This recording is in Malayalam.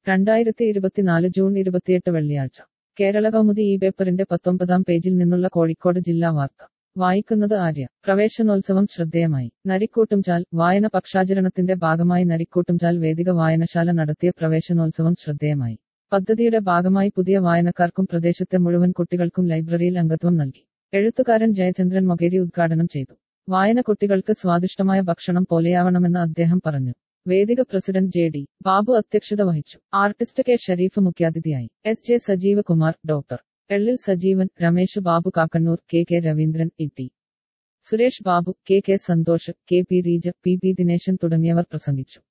2024 ജൂൺ 28 വെള്ളിയാഴ്ച കേരളകൗമുദി ഈ പേപ്പറിന്റെ 19-ാം പേജിൽ നിന്നുള്ള കോഴിക്കോട് ജില്ലാ വാർത്ത വായിക്കുന്നത് ആര്യ. പ്രവേശനോത്സവം ശ്രദ്ധേയമായി. നരിക്കൂട്ടുംചാൽ വായന പക്ഷാചരണത്തിന്റെ ഭാഗമായി നരിക്കൂട്ടുംചാൽ വേദിക വായനശാല നടത്തിയ പ്രവേശനോത്സവം ശ്രദ്ധേയമായി. പദ്ധതിയുടെ ഭാഗമായി പുതിയ വായനക്കാർക്കും പ്രദേശത്തെ മുഴുവൻ കുട്ടികൾക്കും ലൈബ്രറിയിൽ അംഗത്വം നൽകി. എഴുത്തുകാരൻ ജയചന്ദ്രൻ മൊകേരി ഉദ്ഘാടനം ചെയ്തു. വായന കുട്ടികൾക്ക് സ്വാദിഷ്ടമായ ഭക്ഷണം പോലെയാവണമെന്ന് അദ്ദേഹം പറഞ്ഞു. വേദിക പ്രസിഡന്റ് ജെ.ഡി. ബാബു അധ്യക്ഷത വഹിച്ചു. Artist K. ഷരീഫ് മുഖ്യാതിഥിയായി. എസ്.ജെ. സജീവ് കുമാർ, ഡോക്ടർ. എള്ളിൽ Sajeevan, Ramesh Babu Kakkannur, K. Raveendran, E T. Suresh Babu, K. Santhosh, K. P. Reeja, P. Dineshan തുടങ്ങിയവർ പ്രസംഗിച്ചു.